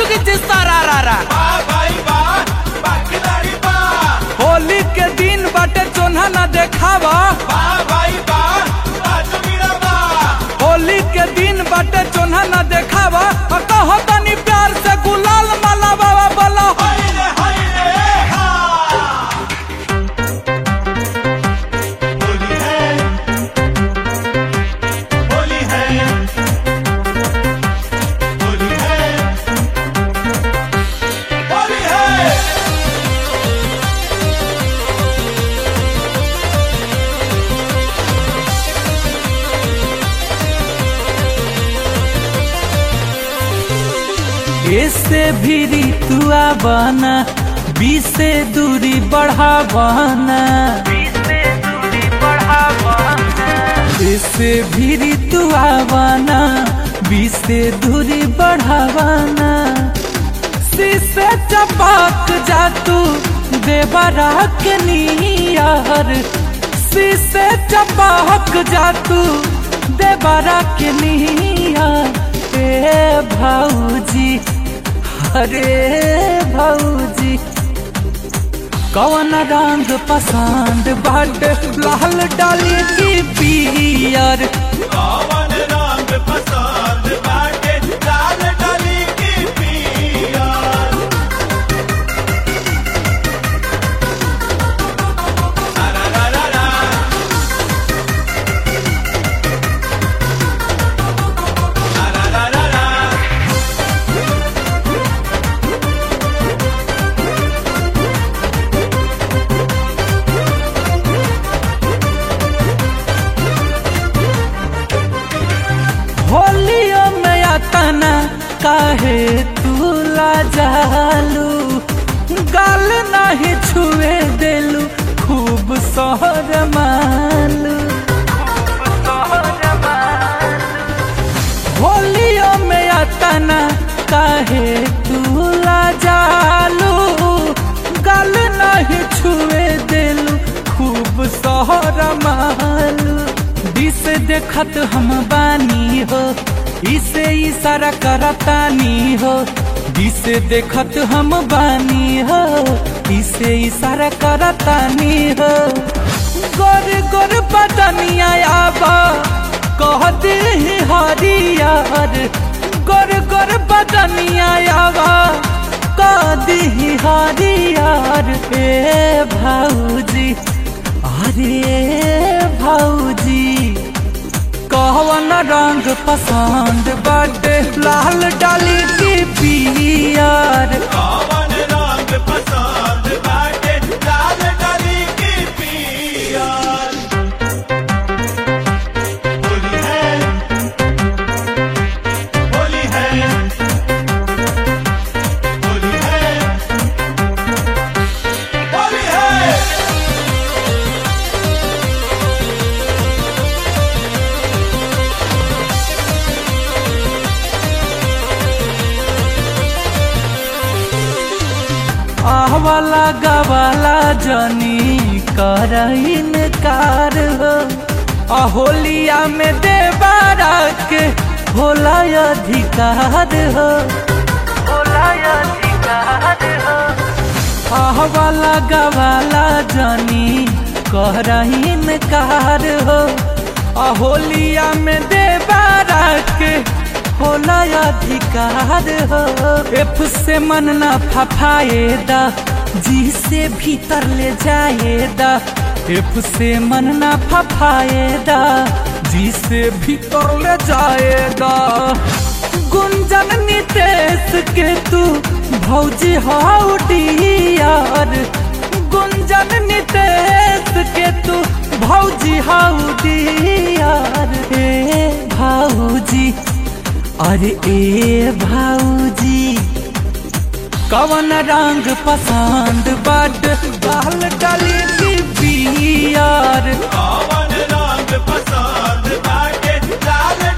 जोगी जी सरारा होली के दिन बाटे चोन्हा ना देखावा होली के दिन बाटे चोन्हा ना देखावा कहो तनी प्यार से गुलाल माला बाबा बोला इससे भी ऋतुआ बना बीस से दूरी बढ़ावाना इससे भी ऋतुआ बना बीस से दूरी बढ़ावाना शीशे चपक जा तू देवरा के नियर शीशे चपक जा तू देवरा के नियर भाऊजी अरे भाऊजी कौन रंग पसंद बाट लाल डाली की पियर कौन रंग पसंद बाटे लाल डाली की पियर होलियो में आतना काहे तूला जालू गाल नहीं छुए देलू खूब सहर मालू होलियो में आतना काहे तूला जालू गाल नहीं छुए देलू खूब सहर मालू इसे देखत हम बानी हो इसे इशारा करतानी हो इसे देखत हम बानी हो इसे इशारा करतानी हो गोर गोर बदनिया आबा कह दे हरियर गोर गोर बदनिया आबा कह दे हरियर ए भाऊजी अरे भाऊजी कौन रंग पसंद बाटे लाल डाली की पियर कौन रंग पसंद बाटे लाल डाली की पियर होली है होली है होली है होली है आहवाला गवाला जनी करइन कार हो अहोलिया में देवारा के होला अधिकार हो आहवाला गवाला जनी करइन कार हो अहोलिया में देवारा के होला अधिकार हो एफ से मन ना फफाएदा जी से भीतर ले जाएदा एफ से मन ना फफाएदा जी से भीतर ले जाएदा गुंजन नितेश के तू भौजी हाउ डियर गुंजन नितेश के तू भौजी हाउ डियर हे भाऊजी अरे ए भाऊजी कौन रंग पसंद बाट लाल डाली की पियर कौन रंग पसंद बाटे लाल